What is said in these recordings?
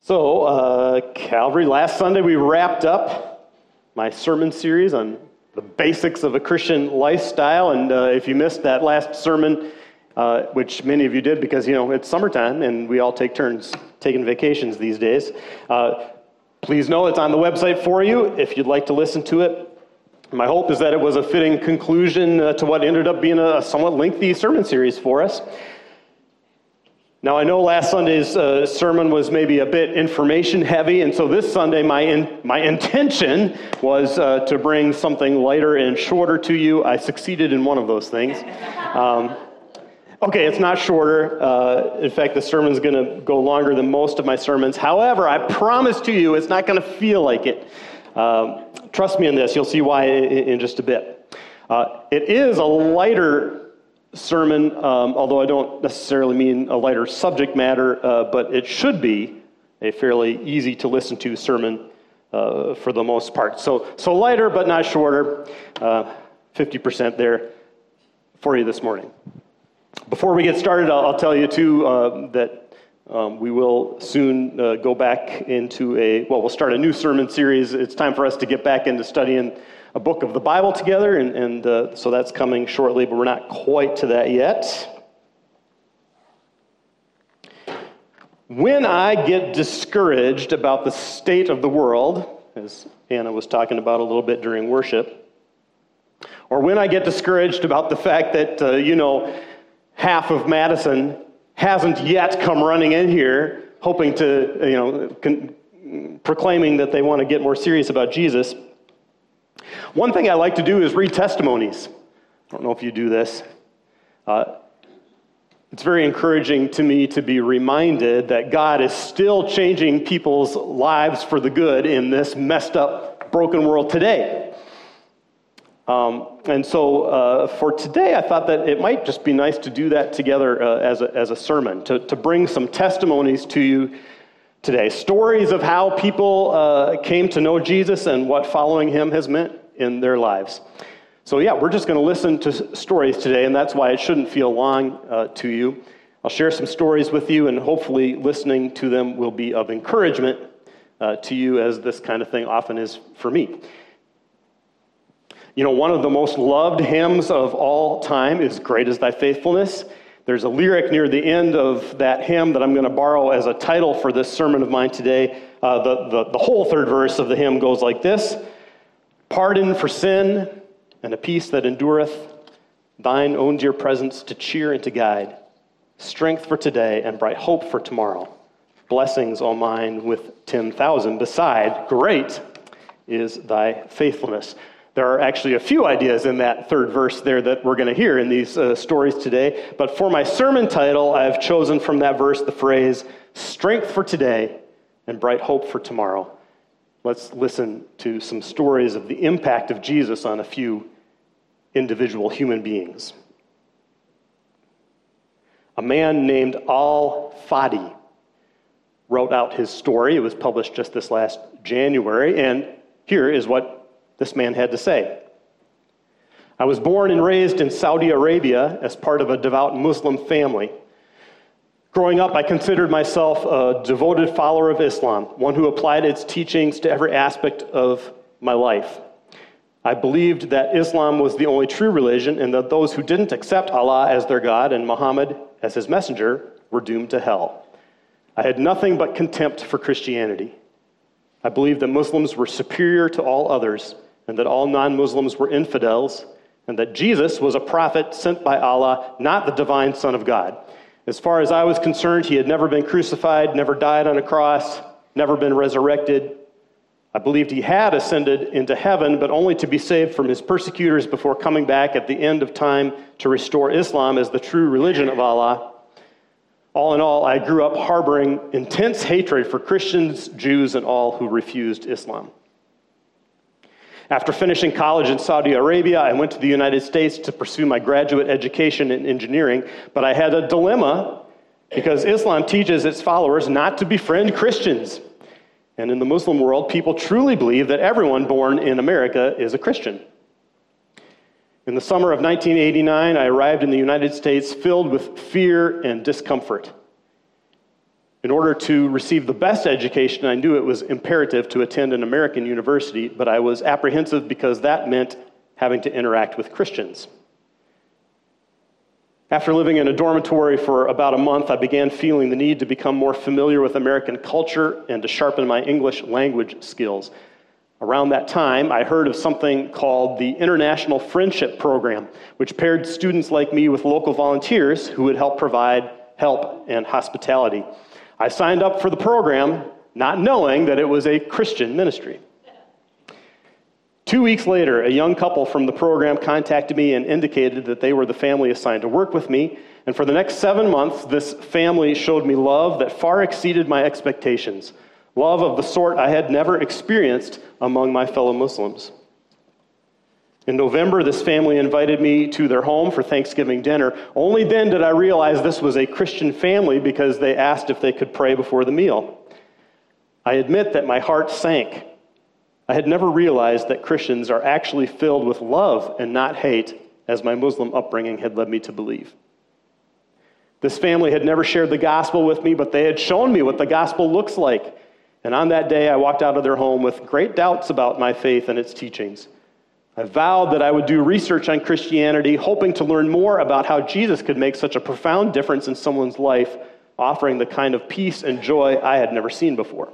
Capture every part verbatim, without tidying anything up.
So, uh, Calvary, last Sunday we wrapped up my sermon series on the basics of a Christian lifestyle, and uh, if you missed that last sermon, uh, which many of you did because, you know, it's summertime and we all take turns taking vacations these days, uh, please know it's on the website for you if you'd like to listen to it. My hope is that it was a fitting conclusion uh, to what ended up being a somewhat lengthy sermon series for us. Now, I know last Sunday's uh, sermon was maybe a bit information heavy, and so this Sunday my in, my intention was uh, to bring something lighter and shorter to you. I succeeded in one of those things. Um, okay, it's not shorter. Uh, in fact, the sermon's going to go longer than most of my sermons. However, I promise to you it's not going to feel like it. Um, trust me on this. You'll see why in, in just a bit. Uh, it is a lighter sermon, um, although I don't necessarily mean a lighter subject matter, uh, but it should be a fairly easy to listen to sermon uh, for the most part. So, so lighter but not shorter, uh, fifty percent there for you this morning. Before we get started, I'll, I'll tell you too uh, that um, we will soon uh, go back into a, well, we'll start a new sermon series. It's time for us to get back into studying a book of the Bible together, and, and uh, so that's coming shortly, but we're not quite to that yet. When I get discouraged about the state of the world, as Anna was talking about a little bit during worship, or when I get discouraged about the fact that, uh, you know, half of Madison hasn't yet come running in here hoping to, you know, con- proclaiming that they want to get more serious about Jesus, one thing I like to do is read testimonies. I don't know if you do this. Uh, it's very encouraging to me to be reminded that God is still changing people's lives for the good in this messed up, broken world today. Um, and so uh, for today, I thought that it might just be nice to do that together uh, as, a, as a sermon, to, to bring some testimonies to you today. Stories of how people uh, came to know Jesus and what following him has meant in their lives. So yeah, we're just going to listen to stories today, and that's why it shouldn't feel long uh, to you. I'll share some stories with you, and hopefully listening to them will be of encouragement uh, to you, as this kind of thing often is for me. You know, one of the most loved hymns of all time is Great is Thy Faithfulness. There's a lyric near the end of that hymn that I'm going to borrow as a title for this sermon of mine today. Uh, the, the, the whole third verse of the hymn goes like this: Pardon for sin and a peace that endureth, thine own dear presence to cheer and to guide, strength for today and bright hope for tomorrow, blessings all mine with ten thousand beside, great is thy faithfulness. There are actually a few ideas in that third verse there that we're going to hear in these uh, stories today. But for my sermon title, I've chosen from that verse the phrase, strength for today and bright hope for tomorrow. Let's listen to some stories of the impact of Jesus on a few individual human beings. A man named Al-Fadi wrote out his story. It was published just this last January, and here is what this man had to say. I was born and raised in Saudi Arabia as part of a devout Muslim family. Growing up, I considered myself a devoted follower of Islam, one who applied its teachings to every aspect of my life. I believed that Islam was the only true religion and that those who didn't accept Allah as their God and Muhammad as his messenger were doomed to hell. I had nothing but contempt for Christianity. I believed that Muslims were superior to all others, and that all non-Muslims were infidels, and that Jesus was a prophet sent by Allah, not the divine Son of God. As far as I was concerned, he had never been crucified, never died on a cross, never been resurrected. I believed he had ascended into heaven, but only to be saved from his persecutors before coming back at the end of time to restore Islam as the true religion of Allah. All in all, I grew up harboring intense hatred for Christians, Jews, and all who refused Islam. After finishing college in Saudi Arabia, I went to the United States to pursue my graduate education in engineering, but I had a dilemma because Islam teaches its followers not to befriend Christians. And in the Muslim world, people truly believe that everyone born in America is a Christian. In the summer of nineteen eighty-nine, I arrived in the United States filled with fear and discomfort. In order to receive the best education, I knew it was imperative to attend an American university, but I was apprehensive because that meant having to interact with Christians. After living in a dormitory for about a month, I began feeling the need to become more familiar with American culture and to sharpen my English language skills. Around that time, I heard of something called the International Friendship Program, which paired students like me with local volunteers who would help provide help and hospitality. I signed up for the program, not knowing that it was a Christian ministry. Two weeks later, a young couple from the program contacted me and indicated that they were the family assigned to work with me. And for the next seven months, this family showed me love that far exceeded my expectations, love of the sort I had never experienced among my fellow Muslims. In November, this family invited me to their home for Thanksgiving dinner. Only then did I realize this was a Christian family because they asked if they could pray before the meal. I admit that my heart sank. I had never realized that Christians are actually filled with love and not hate, as my Muslim upbringing had led me to believe. This family had never shared the gospel with me, but they had shown me what the gospel looks like. And on that day, I walked out of their home with great doubts about my faith and its teachings. I vowed that I would do research on Christianity, hoping to learn more about how Jesus could make such a profound difference in someone's life, offering the kind of peace and joy I had never seen before.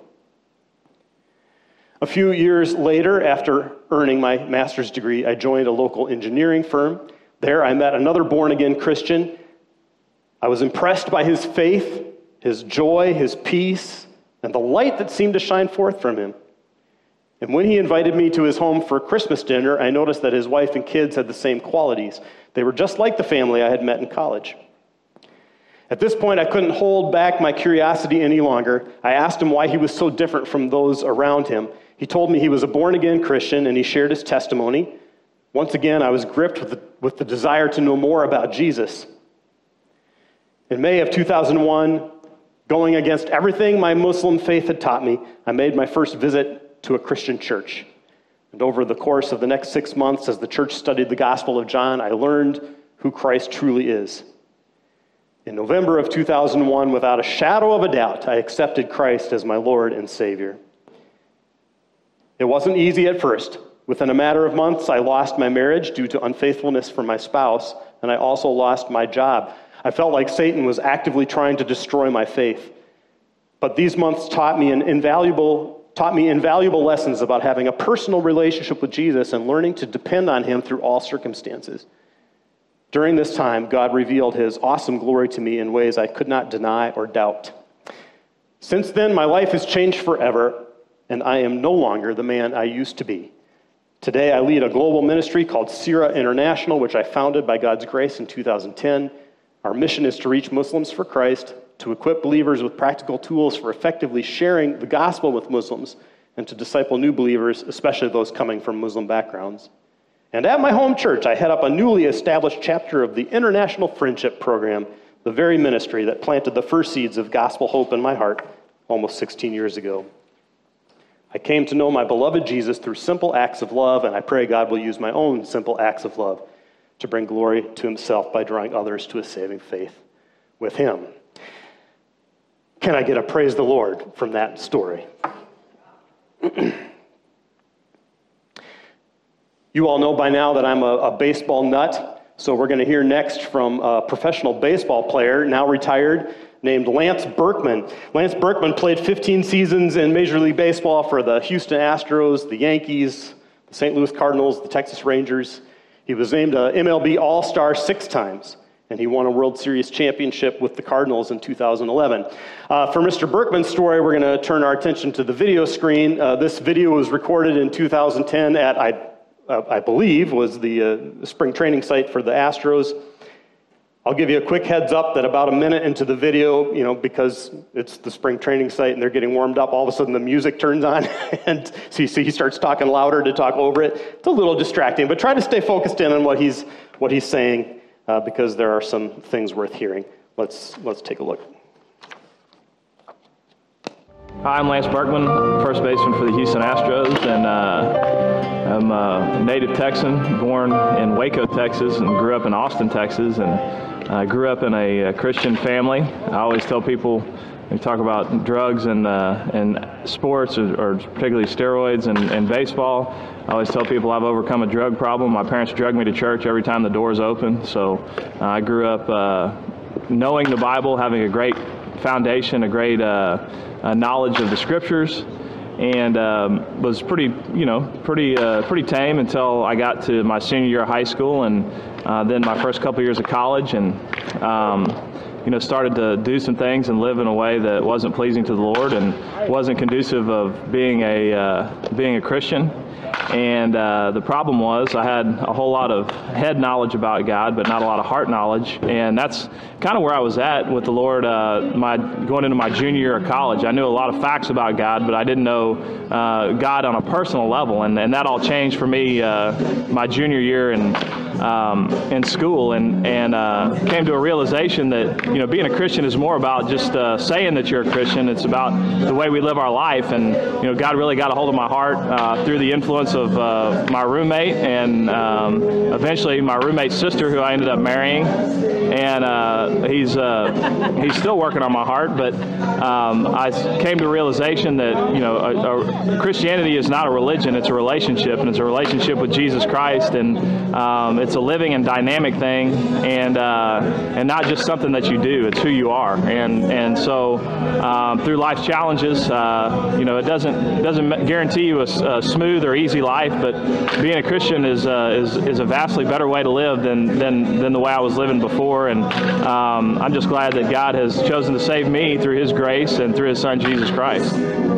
A few years later, after earning my master's degree, I joined a local engineering firm. There, I met another born-again Christian. I was impressed by his faith, his joy, his peace, and the light that seemed to shine forth from him. And when he invited me to his home for Christmas dinner, I noticed that his wife and kids had the same qualities. They were just like the family I had met in college. At this point, I couldn't hold back my curiosity any longer. I asked him why he was so different from those around him. He told me he was a born-again Christian, and he shared his testimony. Once again, I was gripped with the, with the desire to know more about Jesus. In May of two thousand one, going against everything my Muslim faith had taught me, I made my first visit to a Christian church. And over the course of the next six months, as the church studied the Gospel of John, I learned who Christ truly is. In November of two thousand one, without a shadow of a doubt, I accepted Christ as my Lord and Savior. It wasn't easy at first. Within a matter of months, I lost my marriage due to unfaithfulness from my spouse, and I also lost my job. I felt like Satan was actively trying to destroy my faith. But these months taught me an invaluable, taught me invaluable lessons about having a personal relationship with Jesus and learning to depend on him through all circumstances. During this time, God revealed his awesome glory to me in ways I could not deny or doubt. Since then, my life has changed forever, and I am no longer the man I used to be. Today, I lead a global ministry called Sira International, which I founded by God's grace in two thousand ten. Our mission is to reach Muslims for Christ, to equip believers with practical tools for effectively sharing the gospel with Muslims, and to disciple new believers, especially those coming from Muslim backgrounds. And at my home church, I head up a newly established chapter of the International Friendship Program, the very ministry that planted the first seeds of gospel hope in my heart almost sixteen years ago. I came to know my beloved Jesus through simple acts of love, and I pray God will use my own simple acts of love to bring glory to himself by drawing others to a saving faith with him. Can I get a praise the Lord from that story? You all know by now that I'm a, a baseball nut, so we're going to hear next from a professional baseball player, now retired, named Lance Berkman. Lance Berkman played fifteen seasons in Major League Baseball for the Houston Astros, the Yankees, the Saint Louis Cardinals, the Texas Rangers. He was named an M L B All-Star six times, and he won a World Series championship with the Cardinals in two thousand eleven. Uh, for Mister Berkman's story, we're going to turn our attention to the video screen. Uh, this video was recorded in two thousand ten at, I, uh, I believe, was the uh, spring training site for the Astros. I'll give you a quick heads up that about a minute into the video, you know, because it's the spring training site and they're getting warmed up, all of a sudden the music turns on and so you see he starts talking louder to talk over it. It's a little distracting, but try to stay focused in on what he's what he's saying uh, because there are some things worth hearing. Let's let's take a look. Hi, I'm Lance Berkman, first baseman for the Houston Astros, and uh, I'm a native Texan, born in Waco, Texas, and grew up in Austin, Texas, and I grew up in a, a Christian family. I always tell people, you talk about drugs and uh, and sports, or, or particularly steroids and, and baseball. I always tell people I've overcome a drug problem. My parents drug me to church every time the doors open. So uh, I grew up uh, knowing the Bible, having a great foundation, a great uh, uh, knowledge of the Scriptures, and um, was pretty, you know, pretty uh, pretty tame until I got to my senior year of high school, and uh, then my first couple years of college, and um, you know, started to do some things and live in a way that wasn't pleasing to the Lord and wasn't conducive of being a uh, being a Christian. And uh, the problem was I had a whole lot of head knowledge about God, but not a lot of heart knowledge. And that's kind of where I was at with the Lord uh, my going into my junior year of college. I knew a lot of facts about God, but I didn't know uh, God on a personal level. And, and that all changed for me uh, my junior year in, um, in school, and, and uh, came to a realization that, you know, being a Christian is more about just uh, saying that you're a Christian. It's about the way we live our life. And, you know, God really got a hold of my heart uh, through the influence of uh, my roommate, and um, eventually my roommate's sister, who I ended up marrying. And uh, he's uh, he's still working on my heart, but um, I came to a realization that, you know, a, a Christianity is not a religion; it's a relationship, and it's a relationship with Jesus Christ, and um, it's a living and dynamic thing, and uh, and not just something that you do; it's who you are. And and so um, through life's challenges, uh, you know, it doesn't doesn't guarantee you a, a smooth or easy life, but being a Christian is uh, is is a vastly better way to live than than than the way I was living before. And um, I'm just glad that God has chosen to save me through His grace and through His Son, Jesus Christ.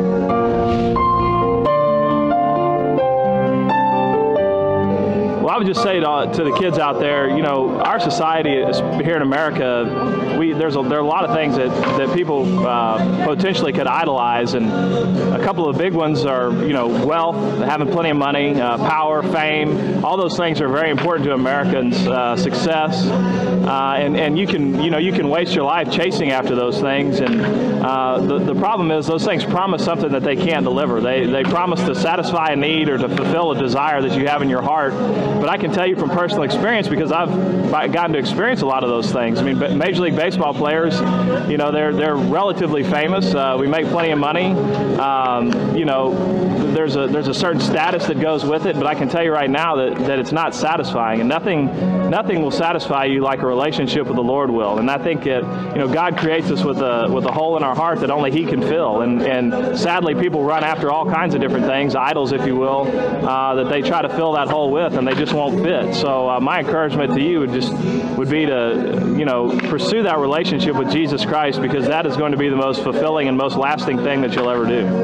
Well, I would just say to, to the kids out there, you know, our society is, here in America, we there's a, there are a lot of things that, that people uh, potentially could idolize, and a couple of big ones are, you know, wealth, having plenty of money, uh, power, fame. All those things are very important to Americans' uh, success, uh, and and you can you know you can waste your life chasing after those things, and uh, the the problem is those things promise something that they can't deliver. They they promise to satisfy a need or to fulfill a desire that you have in your heart. But I can tell you from personal experience, because I've gotten to experience a lot of those things. I mean, Major League Baseball players, you know, they're they're relatively famous. Uh, we make plenty of money. Um, you know, there's a there's a certain status that goes with it. But I can tell you right now that, that it's not satisfying, and nothing nothing will satisfy you like a relationship with the Lord will. And I think that, you know, God creates us with a with a hole in our heart that only He can fill. And and sadly, people run after all kinds of different things, idols, if you will, uh, that they try to fill that hole with, and they just won't fit. So uh, my encouragement to you would just would be to, you know, pursue that relationship with Jesus Christ, because that is going to be the most fulfilling and most lasting thing that you'll ever do.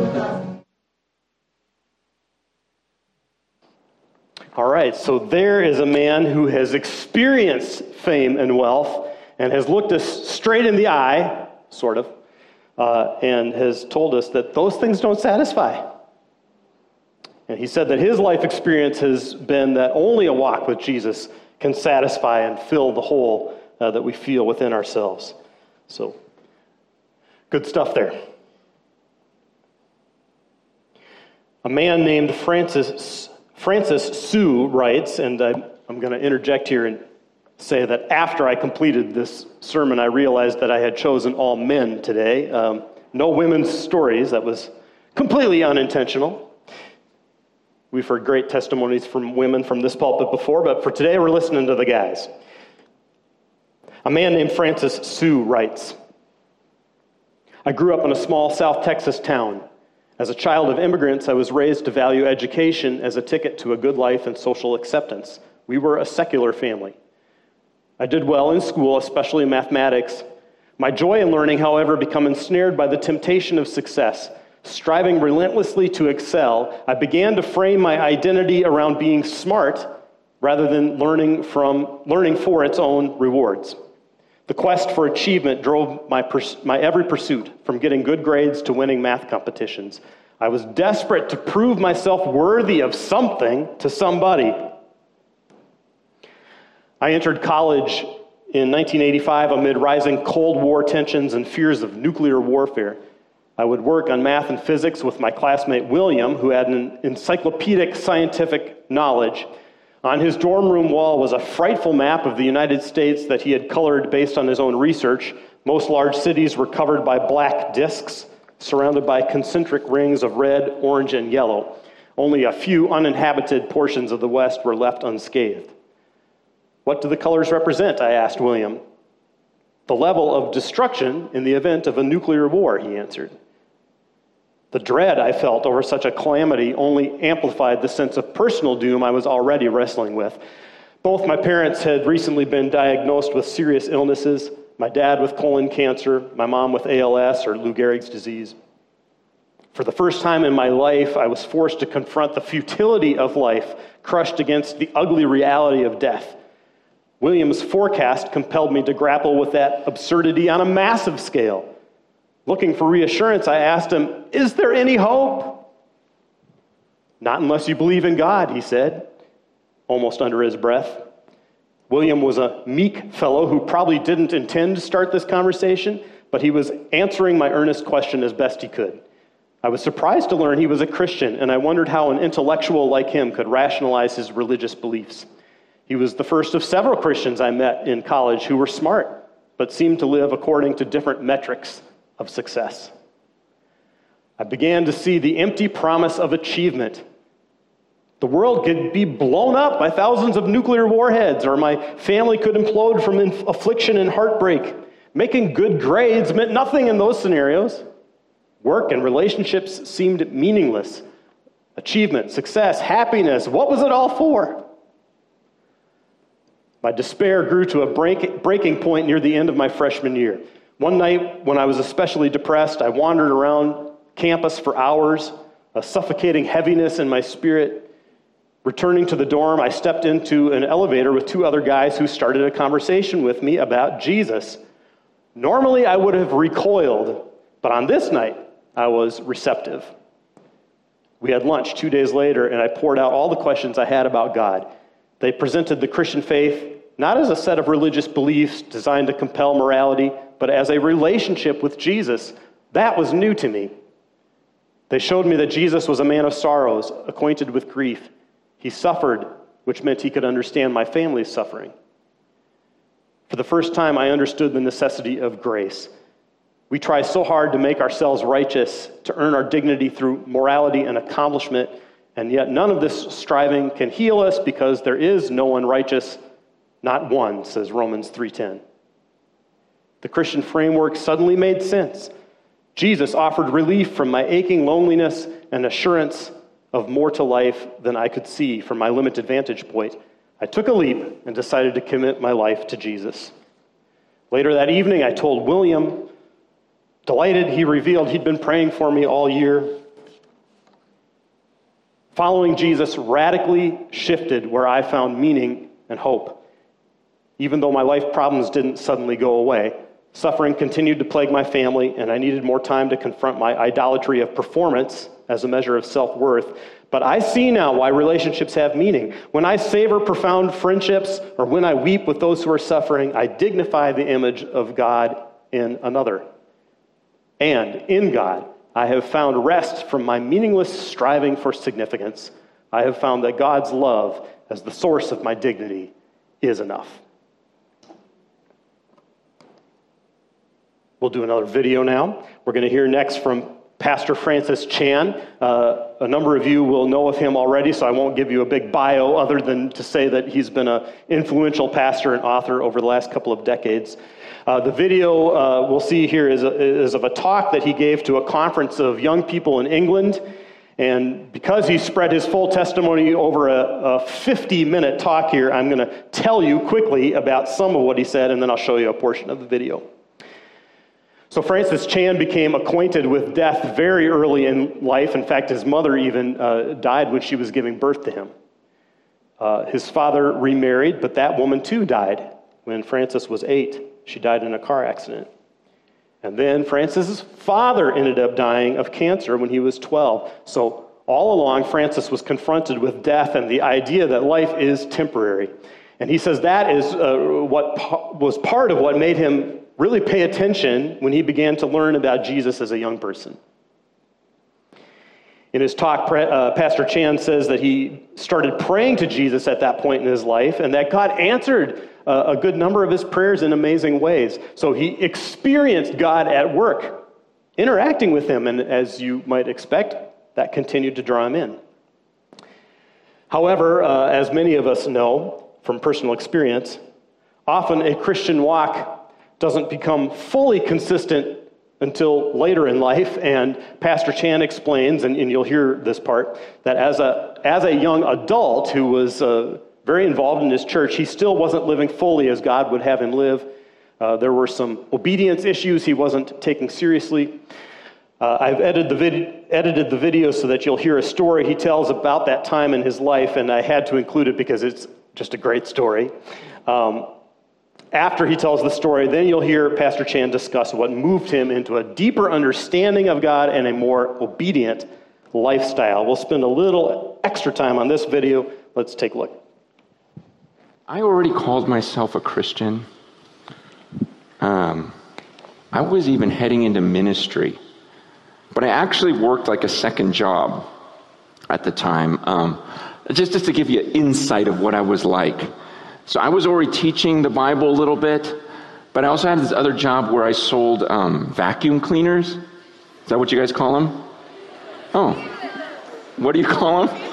All right, so there is a man who has experienced fame and wealth and has looked us straight in the eye, sort of, uh, and has told us that those things don't satisfy. And he said that his life experience has been that only a walk with Jesus can satisfy and fill the hole uh, that we feel within ourselves. So, good stuff there. A man named Francis Francis Sue writes, and I, I'm going to interject here and say that after I completed this sermon, I realized that I had chosen all men today. Um, no women's stories. That was completely unintentional. We've heard great testimonies from women from this pulpit before, but for today we're listening to the guys. A man named Francis Sue writes, I grew up in a small South Texas town. As a child of immigrants, I was raised to value education as a ticket to a good life and social acceptance. We were a secular family. I did well in school, especially in mathematics. My joy in learning, however, became ensnared by the temptation of success. Striving relentlessly to excel, I began to frame my identity around being smart rather than learning from learning for its own rewards. The quest for achievement drove my pers- my every pursuit, from getting good grades to winning math competitions. I was desperate to prove myself worthy of something to somebody. I entered college in nineteen eighty-five amid rising Cold War tensions and fears of nuclear warfare. I would work on math and physics with my classmate William, who had an encyclopedic scientific knowledge. On his dorm room wall was a frightful map of the United States that he had colored based on his own research. Most large cities were covered by black discs, surrounded by concentric rings of red, orange, and yellow. Only a few uninhabited portions of the West were left unscathed. What do the colors represent? I asked William. The level of destruction in the event of a nuclear war, he answered. The dread I felt over such a calamity only amplified the sense of personal doom I was already wrestling with. Both my parents had recently been diagnosed with serious illnesses, my dad with colon cancer, my mom with A L S or Lou Gehrig's disease. For the first time in my life, I was forced to confront the futility of life, crushed against the ugly reality of death. William's forecast compelled me to grapple with that absurdity on a massive scale. Looking for reassurance, I asked him, "Is there any hope?" "Not unless you believe in God," he said, almost under his breath. William was a meek fellow who probably didn't intend to start this conversation, but he was answering my earnest question as best he could. I was surprised to learn he was a Christian, and I wondered how an intellectual like him could rationalize his religious beliefs. He was the first of several Christians I met in college who were smart, but seemed to live according to different metrics of success. I began to see the empty promise of achievement. The world could be blown up by thousands of nuclear warheads, or my family could implode from inf- affliction and heartbreak. Making good grades meant nothing in those scenarios. Work and relationships seemed meaningless. Achievement, success, happiness, what was it all for? My despair grew to a break, breaking point near the end of my freshman year. One night, when I was especially depressed, I wandered around campus for hours, a suffocating heaviness in my spirit. Returning to the dorm, I stepped into an elevator with two other guys who started a conversation with me about Jesus. Normally, I would have recoiled, but on this night, I was receptive. We had lunch two days later, and I poured out all the questions I had about God. They presented the Christian faith not as a set of religious beliefs designed to compel morality, but as a relationship with Jesus. That was new to me. They showed me that Jesus was a man of sorrows, acquainted with grief. He suffered, which meant he could understand my family's suffering. For the first time, I understood the necessity of grace. We try so hard to make ourselves righteous, to earn our dignity through morality and accomplishment, and yet none of this striving can heal us because there is no one righteous, not one, says Romans three ten. The Christian framework suddenly made sense. Jesus offered relief from my aching loneliness and assurance of more to life than I could see from my limited vantage point. I took a leap and decided to commit my life to Jesus. Later that evening, I told William. Delighted, he revealed he'd been praying for me all year. Following Jesus radically shifted where I found meaning and hope. Even though my life problems didn't suddenly go away, suffering continued to plague my family, and I needed more time to confront my idolatry of performance as a measure of self-worth. But I see now why relationships have meaning. When I savor profound friendships, or when I weep with those who are suffering, I dignify the image of God in another. And in God, I have found rest from my meaningless striving for significance. I have found that God's love, as the source of my dignity, is enough. We'll do another video now. We're going to hear next from Pastor Francis Chan. Uh, a number of you will know of him already, so I won't give you a big bio other than to say that he's been an influential pastor and author over the last couple of decades. Uh, the video uh, we'll see here is, a, is of a talk that he gave to a conference of young people in England. And because he spread his full testimony over a fifty-minute talk here, I'm going to tell you quickly about some of what he said, and then I'll show you a portion of the video. So Francis Chan became acquainted with death very early in life. In fact, his mother even uh, died when she was giving birth to him. Uh, his father remarried, but that woman too died when Francis was eight. She died in a car accident. And then Francis's father ended up dying of cancer when he was twelve. So all along, Francis was confronted with death and the idea that life is temporary. And he says that is uh, what pa- was part of what made him really pay attention when he began to learn about Jesus as a young person. In his talk, uh, Pastor Chan says that he started praying to Jesus at that point in his life, and that God answered uh, a good number of his prayers in amazing ways. So he experienced God at work, interacting with him, and as you might expect, that continued to draw him in. However, uh, as many of us know from personal experience, often a Christian walk doesn't become fully consistent until later in life, and Pastor Chan explains, and, and you'll hear this part, that as a as a young adult who was uh, very involved in his church, he still wasn't living fully as God would have him live. Uh, there were some obedience issues he wasn't taking seriously. Uh, I've edited the, vid- edited the video so that you'll hear a story he tells about that time in his life, and I had to include it because it's just a great story. Um, After he tells the story, then you'll hear Pastor Chan discuss what moved him into a deeper understanding of God and a more obedient lifestyle. We'll spend a little extra time on this video. Let's take a look. I already called myself a Christian. Um, I was even heading into ministry. But I actually worked like a second job at the time, um, just, just to give you an insight of what I was like. So I was already teaching the Bible a little bit, but I also had this other job where I sold um, vacuum cleaners. Is that what you guys call them? Oh, what do you call them?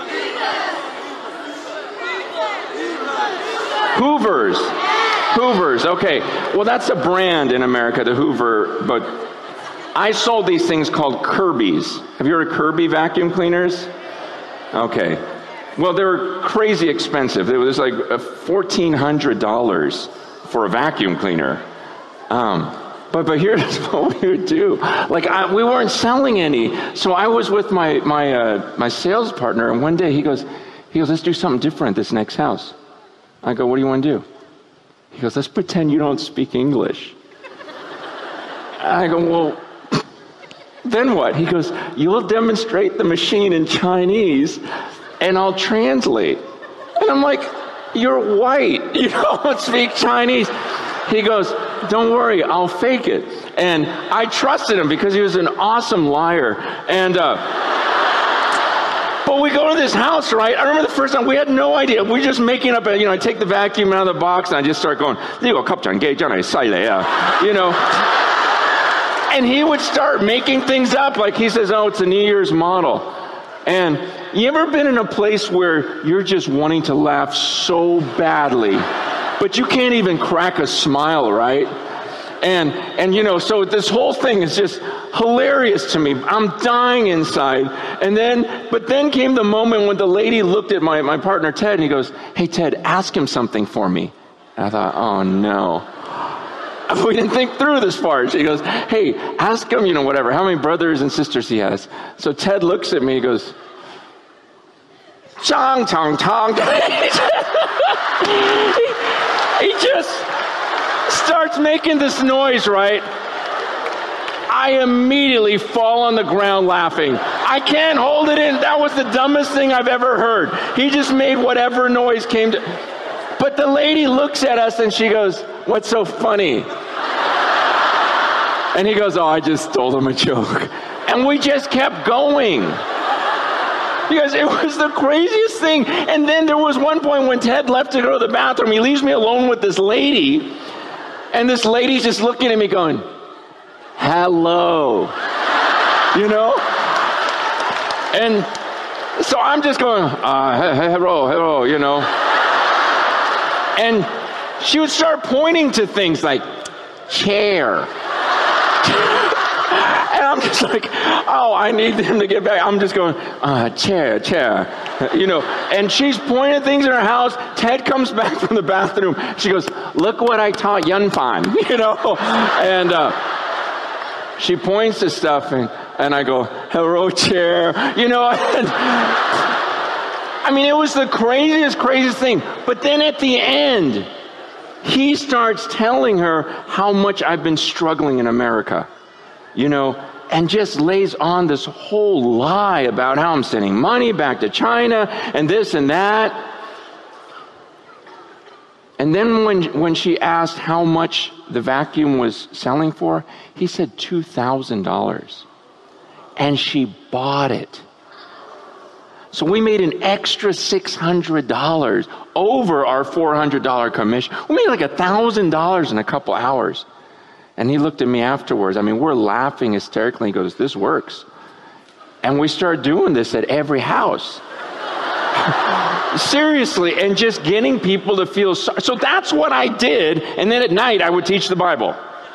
Hoovers. Hoovers, okay. Well, that's a brand in America, the Hoover, but I sold these things called Kirby's. Have you heard of Kirby vacuum cleaners? Okay. Well, they were crazy expensive. It was like fourteen hundred dollars for a vacuum cleaner. Um, but but here's what we would do. Like, I, we weren't selling any. So I was with my my uh, my sales partner, and one day he goes, he goes, let's do something different this next house. I go, what do you want to do? He goes, let's pretend you don't speak English. I go, well, then what? He goes, you'll demonstrate the machine in Chinese, and I'll translate. And I'm like, you're white. You don't speak Chinese. He goes, don't worry, I'll fake it. And I trusted him because he was an awesome liar. And, uh, but we go to this house, right? I remember the first time, we had no idea. We were just making up, a, you know, I take the vacuum out of the box and I just start going, you know. And he would start making things up. Like he says, oh, it's a New Year's model. And you ever been in a place where you're just wanting to laugh so badly, but you can't even crack a smile, right? And, and you know, so this whole thing is just hilarious to me. I'm dying inside. And then, but then came the moment when the lady looked at my, my partner, Ted, and he goes, hey, Ted, ask him something for me. And I thought, oh, no. We didn't think through this part. She goes, hey, ask him, you know, whatever, how many brothers and sisters he has. So Ted looks at me, he goes, Chong, chong, chong. he, he just starts making this noise, right? I immediately fall on the ground laughing. I can't hold it in. That was the dumbest thing I've ever heard. He just made whatever noise came to... But the lady looks at us and she goes, what's so funny? And he goes, oh, I just told him a joke. And we just kept going. Because it was the craziest thing. And then there was one point when Ted left to go to the bathroom. He leaves me alone with this lady. And this lady's just looking at me going, hello. You know? And so I'm just going, uh, hello, hello, you know. And she would start pointing to things like chair. And I'm just like, oh, I need them to get back. I'm just going, uh, chair, chair. You know, and she's pointing at things in her house. Ted comes back from the bathroom. She goes, look what I taught Yunfan, you know. And uh, she points to stuff, and, and I go, hello, chair. You know, and, I mean, it was the craziest, craziest thing. But then at the end, he starts telling her how much I've been struggling in America, you know, and just lays on this whole lie about how I'm sending money back to China and this and that. And then when, when she asked how much the vacuum was selling for, he said two thousand dollars. And she bought it. So we made an extra six hundred dollars over our four hundred dollars commission. We made like one thousand dollars in a couple hours. And he looked at me afterwards. I mean, we're laughing hysterically. He goes, this works. And we started doing this at every house. Seriously, and just getting people to feel sorry. So that's what I did. And then at night, I would teach the Bible.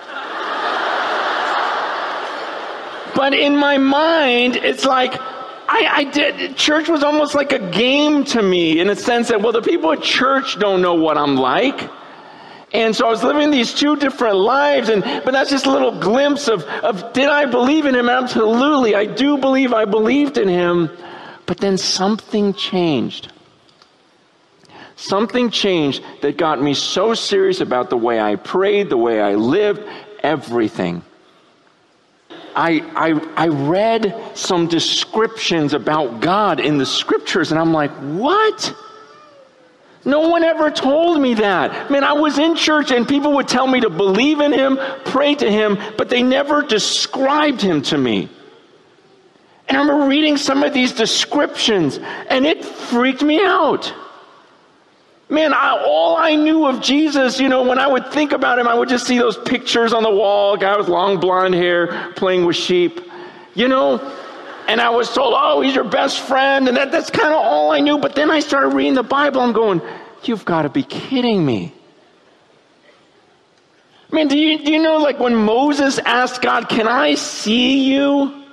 But in my mind, it's like, I, I did, church was almost like a game to me in a sense that, well, the people at church don't know what I'm like. And so I was living these two different lives, and but that's just a little glimpse of, of did I believe in him? Absolutely. I do believe I believed in him. But then something changed. Something changed that got me so serious about the way I prayed, the way I lived, everything. I, I, I read some descriptions about God in the scriptures, and I'm like, what? No one ever told me that. Man, I was in church, and people would tell me to believe in him, pray to him, but they never described him to me. And I remember reading some of these descriptions, and it freaked me out. Man, I, all I knew of Jesus, you know, when I would think about him, I would just see those pictures on the wall, a guy with long blonde hair playing with sheep, you know. And I was told, oh, he's your best friend, and that, that's kind of all I knew. But then I started reading the Bible, I'm going, you've got to be kidding me. I mean, do you, do you know, like when Moses asked God, can I see you?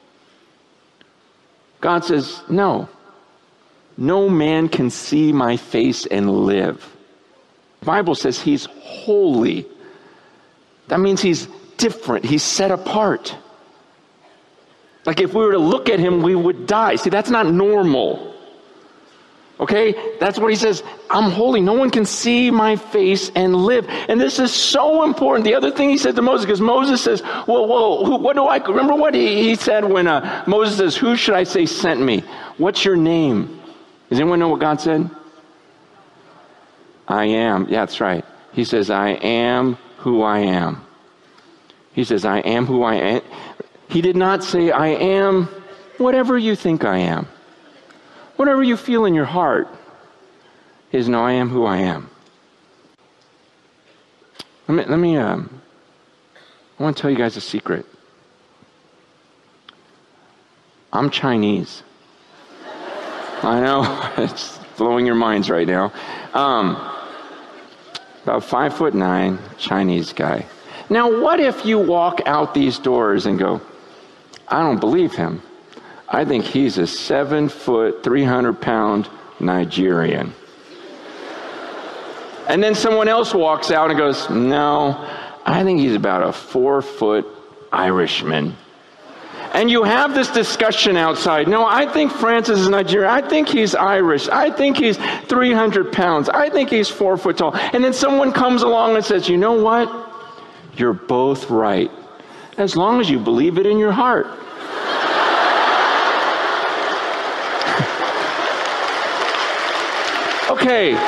God says, no. No man can see my face and live. The Bible says he's holy. That means he's different. He's set apart. Like if we were to look at him, we would die. See, that's not normal. Okay? That's what he says. I'm holy. No one can see my face and live. And this is so important. The other thing he said to Moses, because Moses says, well, well, who, what do I, remember what he, he said when uh, Moses says, who should I say sent me? What's your name? Does anyone know what God said? I am. Yeah, that's right. He says, I am who I am. He says, I am who I am. He did not say, I am whatever you think I am. Whatever you feel in your heart. He says, no, I am who I am. Let me, let me um, I want to tell you guys a secret. I'm Chinese. I know, it's blowing your minds right now. Um, about five foot nine, Chinese guy. Now, what if you walk out these doors and go, I don't believe him. I think he's a seven foot, three hundred pound Nigerian. And then someone else walks out and goes, no, I think he's about a four foot Irishman. And you have this discussion outside. No, I think Francis is Nigerian. I think he's Irish. I think he's three hundred pounds. I think he's four foot tall. And then someone comes along and says, you know what? You're both right. As long as you believe it in your heart. Okay.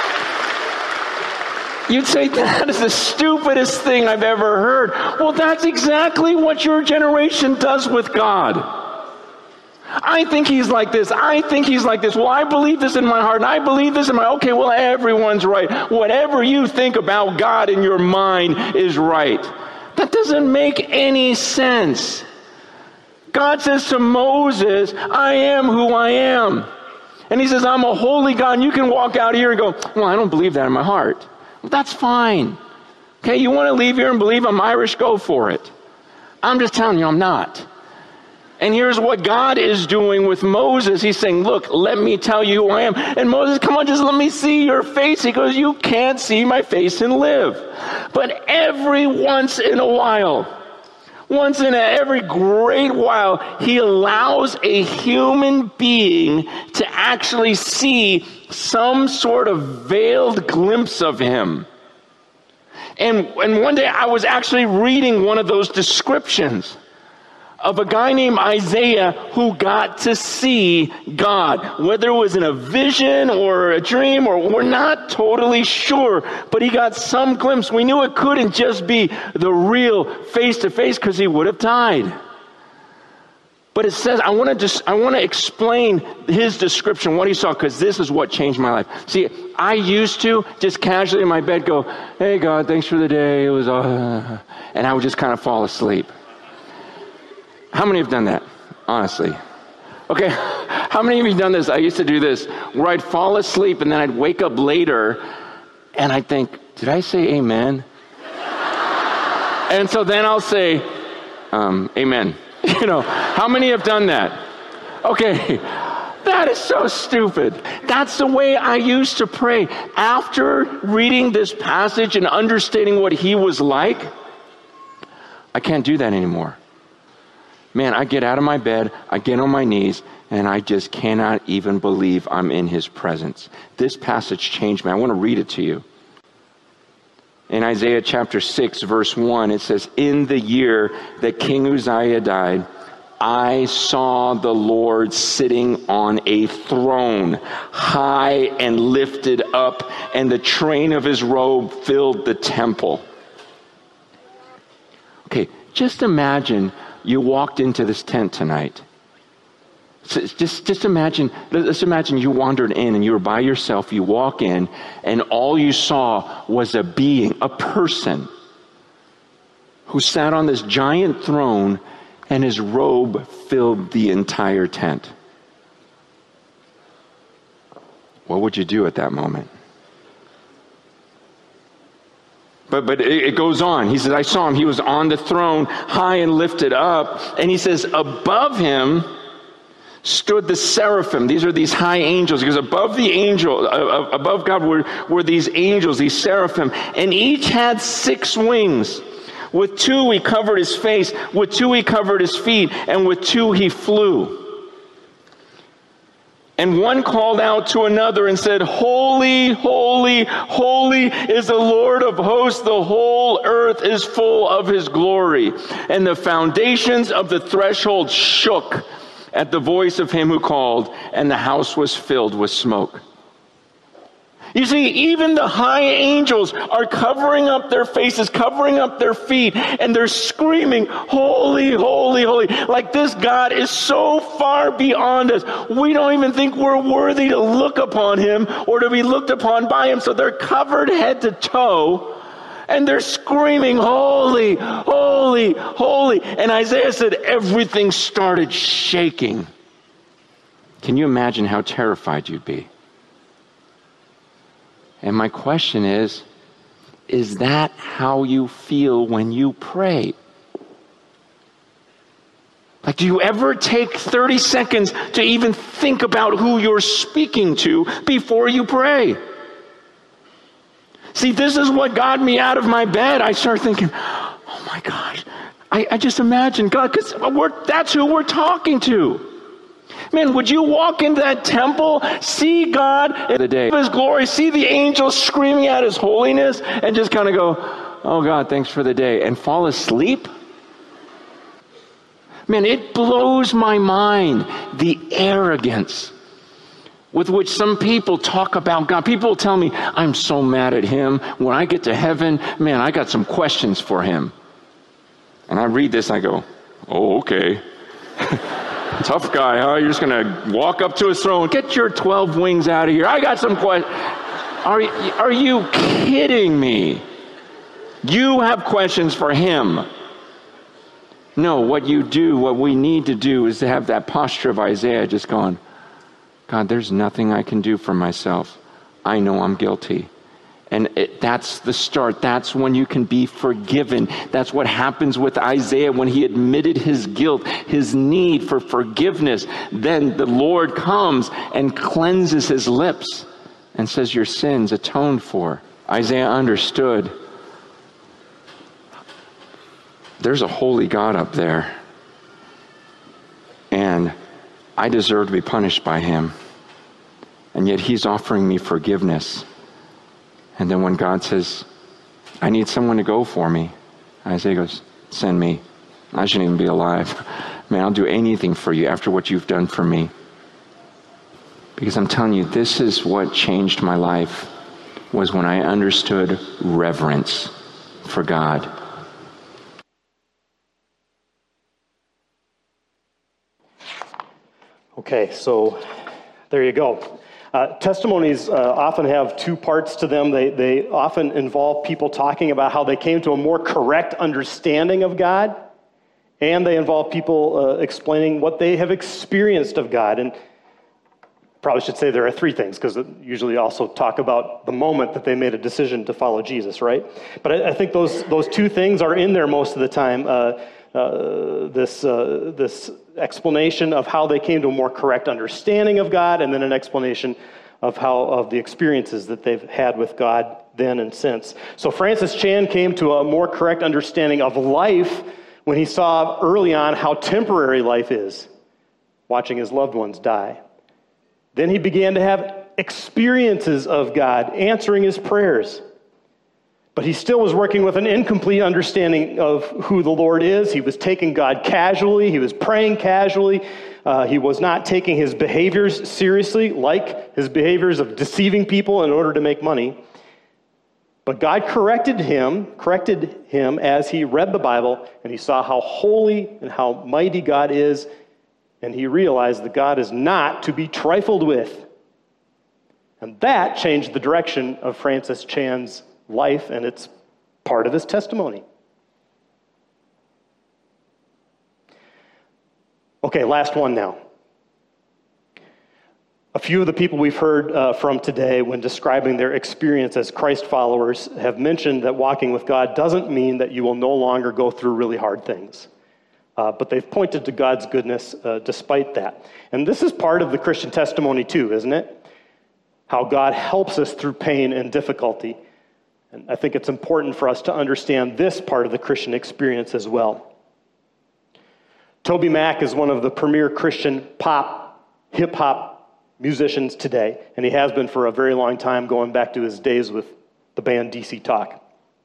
You'd say, that is the stupidest thing I've ever heard. Well, that's exactly what your generation does with God. I think he's like this. I think he's like this. Well, I believe this in my heart, and I believe this in my... Okay, well, everyone's right. Whatever you think about God in your mind is right. That doesn't make any sense. God says to Moses, I am who I am. And he says, I'm a holy God. And you can walk out here and go, well, I don't believe that in my heart. That's fine. Okay, you want to leave here and believe I'm Irish, go for it. I'm just telling you I'm not. And here's what God is doing with Moses. He's saying, look, let me tell you who I am. And Moses, come on, just let me see your face. He goes, you can't see my face and live. But every once in a while, once in a, every great while, he allows a human being to actually see some sort of veiled glimpse of him. And, and one day I was actually reading one of those descriptions of a guy named Isaiah who got to see God. Whether it was in a vision or a dream, or we're not totally sure, but he got some glimpse. We knew it couldn't just be the real face-to-face because he would have died. But it says, I want to just, I want to explain his description, what he saw, because this is what changed my life. See, I used to just casually in my bed go, hey God, thanks for the day. It was, uh, and I would just kind of fall asleep. How many have done that? Honestly. Okay. How many of you have done this? I used to do this where I'd fall asleep and then I'd wake up later and I'd think, did I say amen? And so then I'll say, um, amen. You know, how many have done that? Okay, that is so stupid. That's the way I used to pray. After reading this passage and understanding what he was like, I can't do that anymore. Man, I get out of my bed, I get on my knees, and I just cannot even believe I'm in his presence. This passage changed me. I want to read it to you. In Isaiah chapter six, verse one, it says, in the year that King Uzziah died, I saw the Lord sitting on a throne, high and lifted up, and the train of his robe filled the temple. Okay, just imagine you walked into this tent tonight. So just, just imagine, let's imagine you wandered in and you were by yourself, you walk in, and all you saw was a being, a person, who sat on this giant throne and his robe filled the entire tent. What would you do at that moment? But but it, it goes on. He says, I saw him. He was on the throne, high and lifted up. And he says, above him stood the seraphim. These are these high angels. Because above the angel, uh, above God were, were these angels, these seraphim. And each had six wings. With two he covered his face. With two he covered his feet. And with two he flew. And one called out to another and said, holy, holy, holy is the Lord of hosts. The whole earth is full of his glory. And the foundations of the threshold shook at the voice of him who called, and the house was filled with smoke. You see, even the high angels are covering up their faces, covering up their feet, and they're screaming, holy, holy, holy. Like this God is so far beyond us. We don't even think we're worthy to look upon him or to be looked upon by him. So they're covered head to toe, and they're screaming, holy, holy, holy. And Isaiah said everything started shaking. Can you imagine how terrified you'd be? And my question is, is that how you feel when you pray? Like, do you ever take thirty seconds to even think about who you're speaking to before you pray? See, this is what got me out of my bed. I started thinking, oh my gosh, I, I just imagine God, because that's who we're talking to. Man, would you walk into that temple, see God in the day of his glory, see the angels screaming at his holiness, and just kind of go, oh God, thanks for the day, and fall asleep? Man, it blows my mind, the arrogance with which some people talk about God. People tell me, I'm so mad at him. When I get to heaven, man, I got some questions for him. And I read this, I go, oh, okay. Tough guy, huh? You're just going to walk up to his throne. Get your twelve wings out of here. I got some questions. Are, are you kidding me? You have questions for him. No, what you do, what we need to do is to have that posture of Isaiah just going, God, there's nothing I can do for myself. I know I'm guilty. And it, that's the start. That's when you can be forgiven. That's what happens with Isaiah when he admitted his guilt, his need for forgiveness. Then the Lord comes and cleanses his lips and says, your sins atoned for. Isaiah understood there's a holy God up there, and I deserve to be punished by him. And yet he's offering me forgiveness. And then when God says, I need someone to go for me, Isaiah goes, send me. I shouldn't even be alive. Man, I'll do anything for you after what you've done for me. Because I'm telling you, this is what changed my life, was when I understood reverence for God. Okay, so there you go. Uh, testimonies uh, often have two parts to them. They, they often involve people talking about how they came to a more correct understanding of God, and they involve people uh, explaining what they have experienced of God. And probably should say there are three things, because usually also talk about the moment that they made a decision to follow Jesus, right? But I, I think those those two things are in there most of the time. Uh, uh, this uh, this explanation of how they came to a more correct understanding of God, and then an explanation of how of the experiences that they've had with God then and since. So Francis Chan came to a more correct understanding of life when he saw early on how temporary life is, watching his loved ones die. Then he began to have experiences of God, answering his prayers. But he still was working with an incomplete understanding of who the Lord is. He was taking God casually. He was praying casually. Uh, he was not taking his behaviors seriously, like his behaviors of deceiving people in order to make money. But God corrected him, corrected him as he read the Bible, and he saw how holy and how mighty God is, and he realized that God is not to be trifled with. And that changed the direction of Francis Chan's life, and it's part of his testimony. Okay, last one now. A few of the people we've heard uh, from today when describing their experience as Christ followers have mentioned that walking with God doesn't mean that you will no longer go through really hard things. Uh, but they've pointed to God's goodness uh, despite that. And this is part of the Christian testimony too, isn't it? How God helps us through pain and difficulty. And I think it's important for us to understand this part of the Christian experience as well. Toby Mac is one of the premier Christian pop, hip-hop musicians today, and he has been for a very long time, going back to his days with the band D C Talk.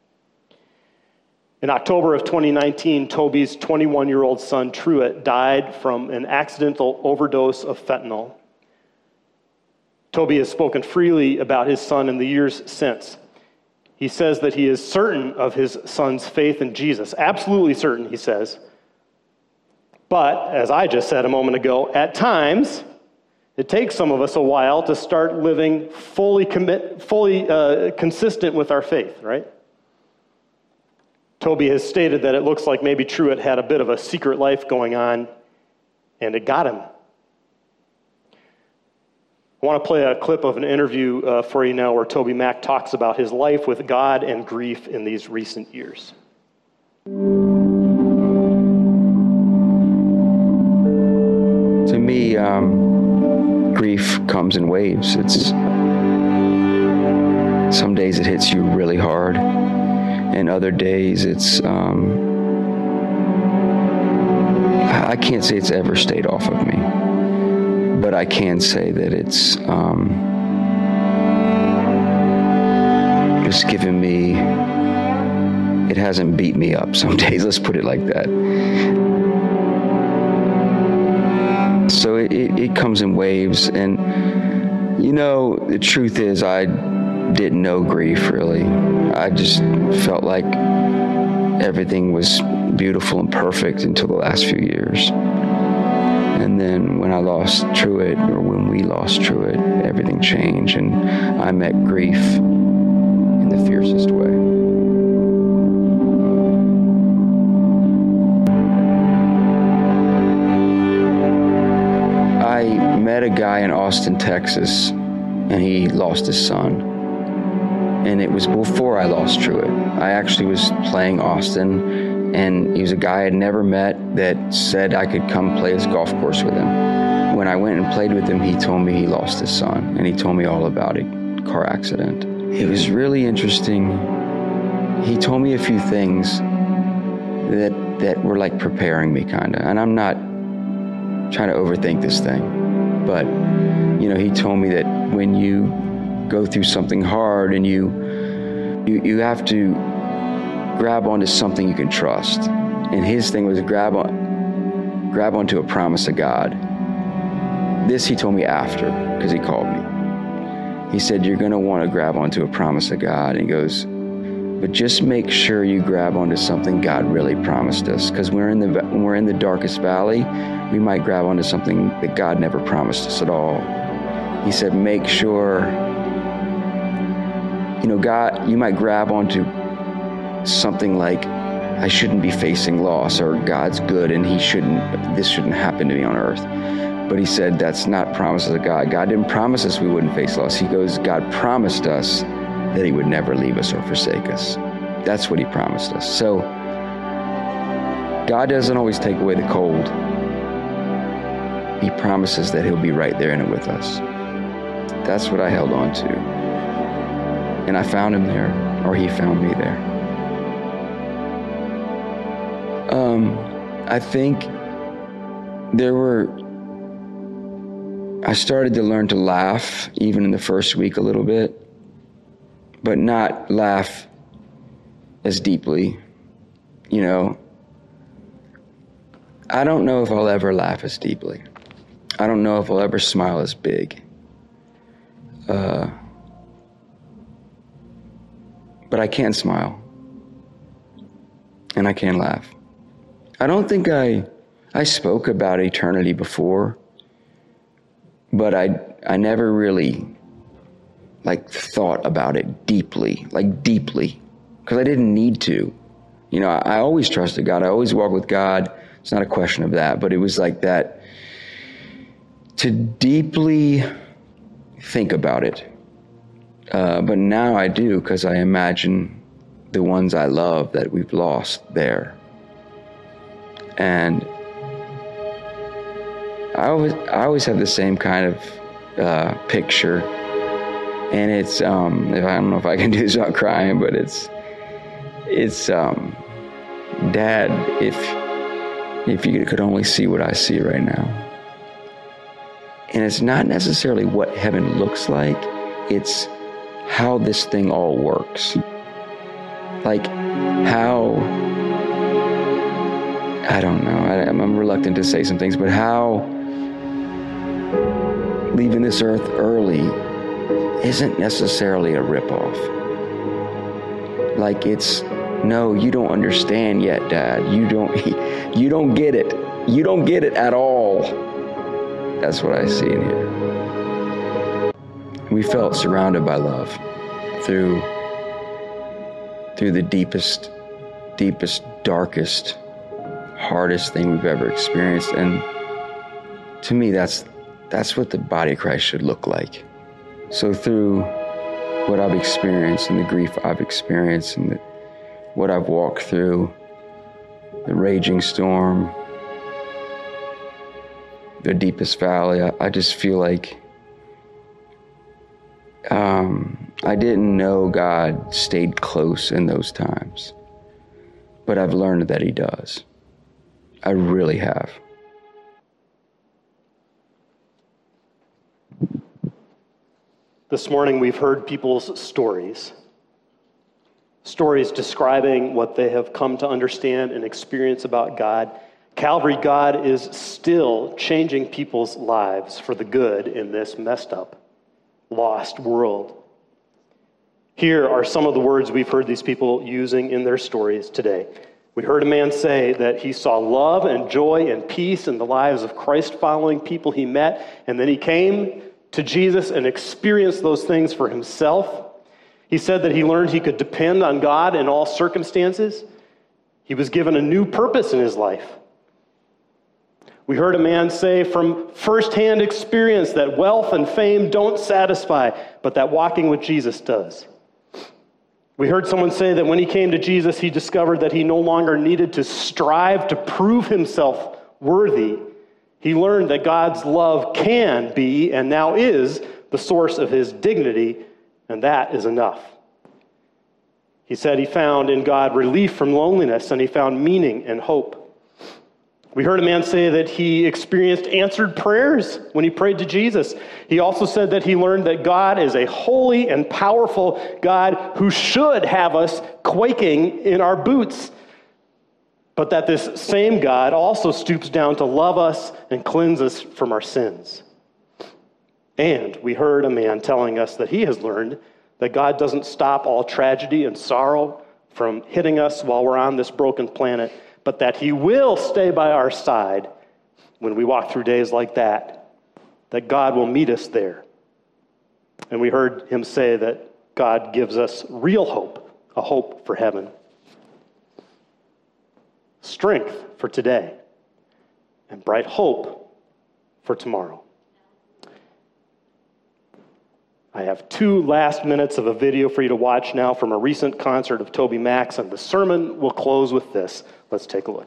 In October of twenty nineteen, Toby's twenty-one-year-old son, Truett, died from an accidental overdose of fentanyl. Toby has spoken freely about his son in the years since. He says that he is certain of his son's faith in Jesus. Absolutely certain, he says. But, as I just said a moment ago, at times, it takes some of us a while to start living fully commit, fully uh, consistent with our faith, right? Toby has stated that it looks like maybe Truett had a bit of a secret life going on, and it got him. I want to play a clip of an interview uh, for you now where Toby Mac talks about his life with God and grief in these recent years. To me, um, grief comes in waves. It's some days it hits you really hard, and other days it's um, I can't say it's ever stayed off of me, but I can say that it's um, just given me, it hasn't beat me up some days, let's put it like that. So it, it, it comes in waves, and you know, the truth is I didn't know grief really. I just felt like everything was beautiful and perfect until the last few years. And then when I lost Truett, or when we lost Truett, everything changed, and I met grief in the fiercest way. I met a guy in Austin, Texas, and he lost his son. And it was before I lost Truett. I actually was playing Austin, and he was a guy I'd never met that said I could come play his golf course with him. When I went and played with him, he told me he lost his son, and he told me all about a car accident. It was really interesting. He told me a few things that that were like preparing me, kind of. And I'm not trying to overthink this thing, but you know, he told me that when you go through something hard and you you you have to grab onto something you can trust. And his thing was grab on grab onto a promise of God. This he told me after, because he called me. He said, you're going to want to grab onto a promise of God. And he goes, But just make sure you grab onto something God really promised us, because we're in the when we're in the darkest valley, we might grab onto something that God never promised us at all. He said, make sure, you know, God, you might grab onto something like, I shouldn't be facing loss, or God's good and he shouldn't, this shouldn't happen to me on earth. But he said that's not promises of God. God didn't promise us we wouldn't face loss. He goes, God promised us that he would never leave us or forsake us. That's what he promised us. So God doesn't always take away the cold. He promises that he'll be right there in it with us. That's what I held on to. And I found him there, or he found me there. Um, I think there were, I started to learn to laugh even in the first week a little bit, but not laugh as deeply, you know. I don't know if I'll ever laugh as deeply. I don't know if I'll ever smile as big. Uh, but I can smile. And I can laugh. I don't think I, I spoke about eternity before, but I, I never really like thought about it deeply, like deeply, because I didn't need to. You know, I, I always trusted God. I always walked with God. It's not a question of that, but it was like that, to deeply think about it. Uh, but now I do, because I imagine the ones I love that we've lost there. And I always, I always have the same kind of uh, picture. And it's, um, if I don't know if I can do this without crying, but it's, it's, um, Dad, if, if you could only see what I see right now. And it's not necessarily what heaven looks like, it's how this thing all works. Like how, I don't know, I, I'm reluctant to say some things, but how leaving this earth early isn't necessarily a ripoff. Like it's, no, you don't understand yet, Dad. You don't, you don't get it. You don't get it at all. That's what I see in here. We felt surrounded by love through, through the deepest, deepest, darkest, hardest thing we've ever experienced. And to me, that's, that's what the body of Christ should look like. So through what I've experienced and the grief I've experienced and the, what I've walked through, the raging storm, the deepest valley, I, I just feel like um, I didn't know God stayed close in those times, but I've learned that he does. I really have. This morning we've heard people's stories. Stories describing what they have come to understand and experience about God. Calvary, God is still changing people's lives for the good in this messed up, lost world. Here are some of the words we've heard these people using in their stories today. We heard a man say that he saw love and joy and peace in the lives of Christ-following people he met, and then he came to Jesus and experienced those things for himself. He said that he learned he could depend on God in all circumstances. He was given a new purpose in his life. We heard a man say from firsthand experience that wealth and fame don't satisfy, but that walking with Jesus does. We heard someone say that when he came to Jesus, he discovered that he no longer needed to strive to prove himself worthy. He learned that God's love can be, and now is, the source of his dignity, and that is enough. He said he found in God relief from loneliness, and he found meaning and hope. We heard a man say that he experienced answered prayers when he prayed to Jesus. He also said that he learned that God is a holy and powerful God who should have us quaking in our boots, but that this same God also stoops down to love us and cleanse us from our sins. And we heard a man telling us that he has learned that God doesn't stop all tragedy and sorrow from hitting us while we're on this broken planet, but that he will stay by our side when we walk through days like that, that God will meet us there. And we heard him say that God gives us real hope, a hope for heaven. Strength for today, and bright hope for tomorrow. I have two last minutes of a video for you to watch now from a recent concert of Toby Max, and the sermon will close with this. Let's take a look.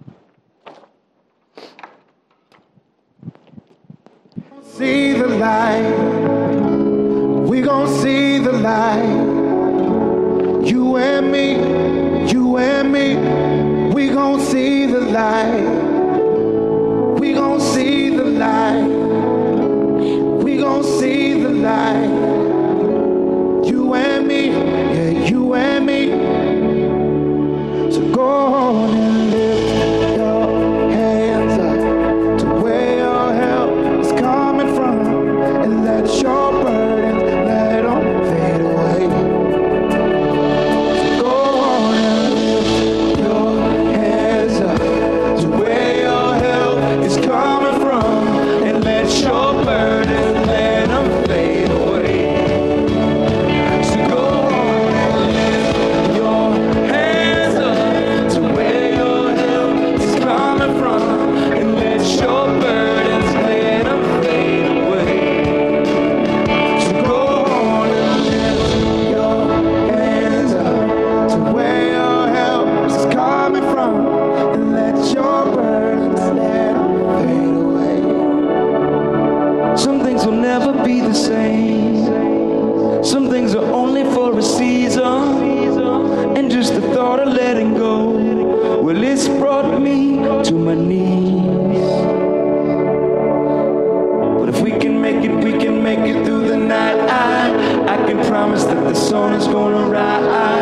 See the light. We gon' see the light. You and me, you and me. We gon' see the light. We gon' see the light. We gon' see the light. You and me, yeah, you and me. So go on and lift your hands up to where your help is coming from, and let your burdens, let them fade away. So go on and lift your hands up to where your help is coming from, and let your burdens, let them fade away. So go on and lift your hands up to where your help is coming from, and let your burdens, let them fade away. So go on and lift your hands up to where your help is coming from, and let your burdens, let them fade away. Some things will never be the same. Some things are only for a season. And just the thought of letting go, well, it's brought me to my knees. But if we can make it, we can make it through the night. I, I can promise that the sun is gonna rise.